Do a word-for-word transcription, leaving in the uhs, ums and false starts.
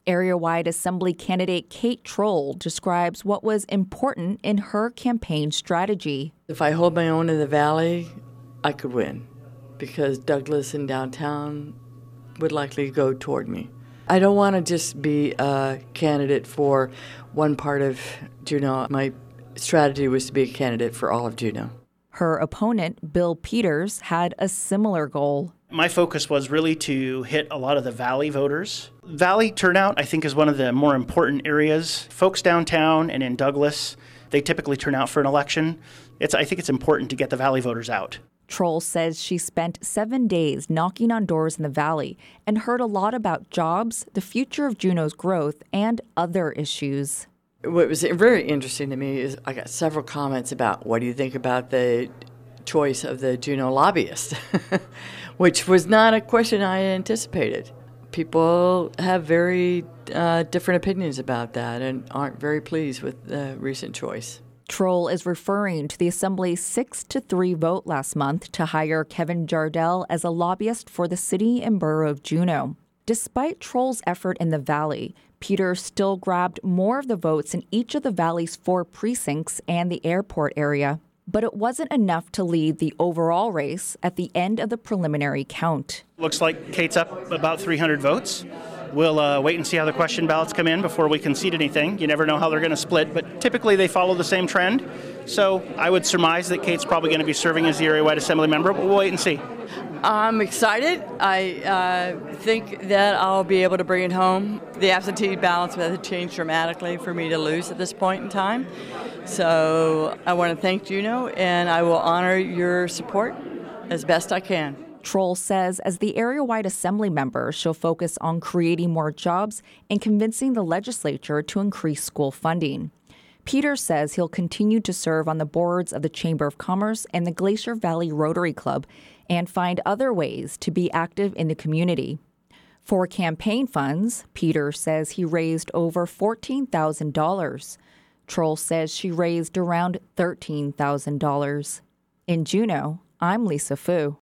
Area-wide Assembly candidate Kate Troll describes what was important in her campaign strategy. If I hold my own in the Valley, I could win, because Douglas and downtown would likely go toward me. I don't want to just be a candidate for one part of Juneau. My strategy was to be a candidate for all of Juneau. Her opponent, Bill Peters, had a similar goal. My focus was really to hit a lot of the Valley voters. Valley turnout, I think, is one of the more important areas. Folks downtown and in Douglas, they typically turn out for an election. It's, I think it's important to get the Valley voters out. Troll says she spent seven days knocking on doors in the Valley and heard a lot about jobs, the future of Juneau's growth, and other issues. What was very interesting to me is I got several comments about, what do you think about the choice of the Juneau lobbyist? Which was not a question I anticipated. People have very uh, different opinions about that and aren't very pleased with the recent choice. Troll is referring to the Assembly's six to three vote last month to hire Kevin Jardell as a lobbyist for the city and borough of Juneau. Despite Troll's effort in the Valley, Peters still grabbed more of the votes in each of the Valley's four precincts and the airport area. But it wasn't enough to lead the overall race at the end of the preliminary count. Looks like Kate's up about three hundred votes. We'll uh, wait and see how the question ballots come in before we concede anything. You never know how they're going to split, but typically they follow the same trend. So I would surmise that Kate's probably going to be serving as the area-wide assembly member, but we'll wait and see. I'm excited. I uh, think that I'll be able to bring it home. The absentee ballots have changed dramatically for me to lose at this point in time. So I want to thank Juneau, and I will honor your support as best I can. Troll says as the area-wide assembly member, she'll focus on creating more jobs and convincing the legislature to increase school funding. Peters says he'll continue to serve on the boards of the Chamber of Commerce and the Glacier Valley Rotary Club and find other ways to be active in the community. For campaign funds, Peters says he raised over fourteen thousand dollars. Troll says she raised around thirteen thousand dollars. In Juneau, I'm Lisa Fu.